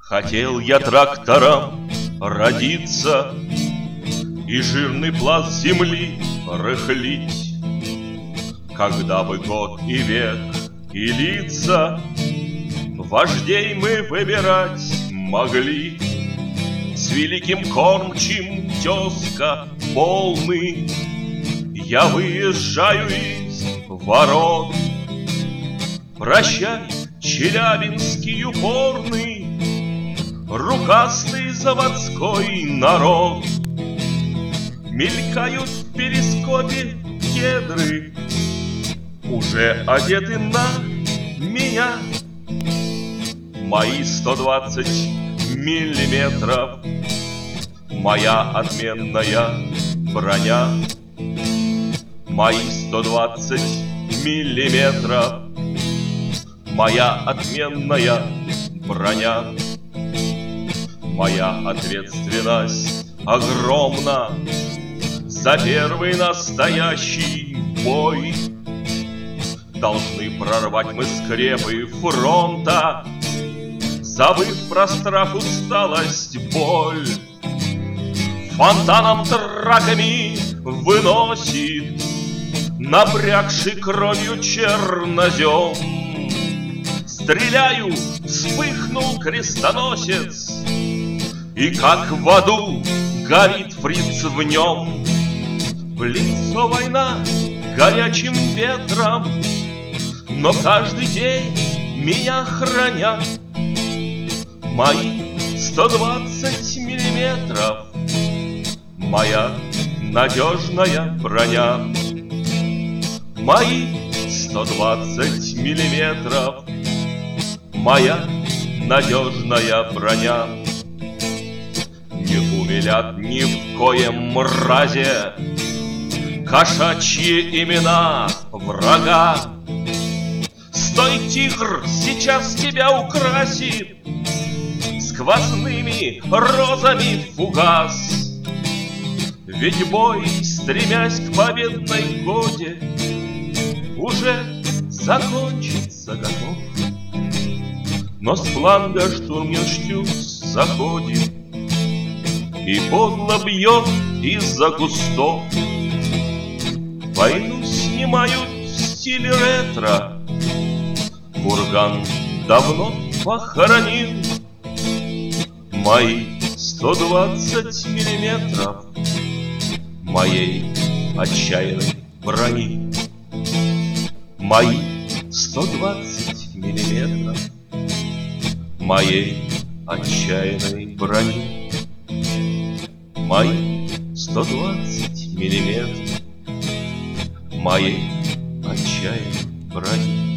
Хотел я трактором родиться и жирный пласт земли рыхлить, когда бы год и век и лица вождей мы выбирать могли. С великим кормчим тезка полный я выезжаю из ворот. Прощай, челябинский упорный, рукастый заводской народ. Мелькают в перископе кедры, уже одеты на меня. Мои 120 миллиметров, моя отменная броня. Мои 120 миллиметров, моя отменная броня. Моя ответственность огромна за первый настоящий бой. Должны прорвать мы скрепы фронта, забыв про страх, усталость, боль. Фонтаном траками выносит напрягший кровью чернозем. Стреляю, вспыхнул крестоносец, и как в аду горит фриц в нем. В лицо война горячим ветром, но каждый день меня хранят мои 120 миллиметров, моя надежная броня. Мои 120 миллиметров, моя надежная броня. Не умилят ни в коем разе кошачьи имена врага. Стой, тигр, сейчас тебя украсит сквозными розами фугас. Ведь бой, стремясь к победной годе, уже закончиться готов. Но с фланга штурмничтюз заходит и подло бьет из-за кустов. Войну снимают в стиле ретро, курган давно похоронил. Мои 120 миллиметров моей отчаянной брони. Мои 120 миллиметров моей отчаянной брони. Мои 120 миллиметров моей отчаянной брони.